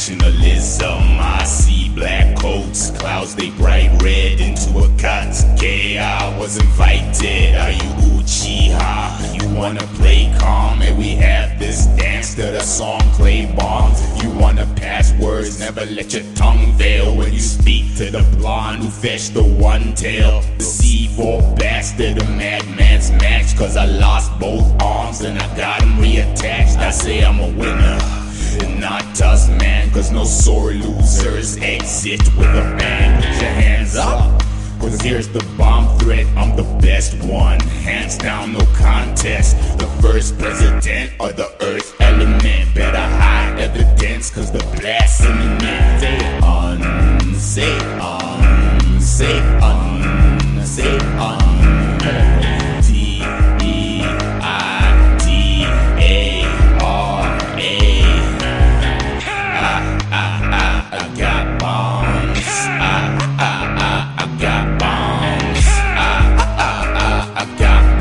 nationalism. I see black coats, clouds they bright red into a Katsuki. I was invited. Are you Uchiha? You wanna play calm? And we have this dance to the song Clay Bombs. If you wanna pass words, never let your tongue fail when you speak to the blonde who fetched the one tail. The C4 bastard, a madman's match, cause I lost both arms and I got them reattached. I say I'm a winner, and not us, man, cause no sore losers exit with a bang. Put your hands up, cause here's the bomb threat. I'm the best one, hands down, no contest. The first president of the earth element. Better hide evidence, cause the blast imminent. Say unsafe, unsafe, unsafe, I got bombs. I got bombs. I got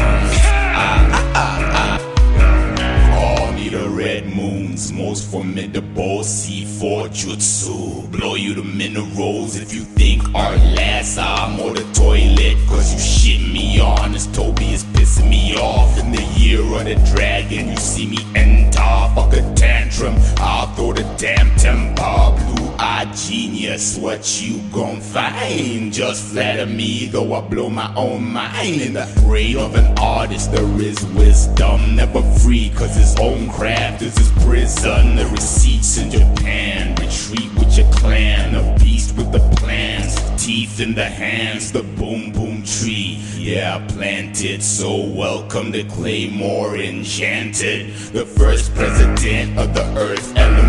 bombs. All need a red moon's most formidable C4 jutsu. Blow you to minerals if you think our last I'm or the toilet. Cause you shit me on, this Toby is pissing me off. In the year of the dragon, you see me enter. Fuck a tantrum, I'll throw the damn temper. Blue-eyed genius, what you gon' find? Just flatter me, though I blow my own mind. In the brain of an artist, there is wisdom. Never free, cause his own craft is his prison. The receipts in Japan, retreat with your clan. A beast with the plans, teeth in the hands. The boom boom tree, yeah, planted. So welcome to Claymore Enchanted. The first president of the earth element.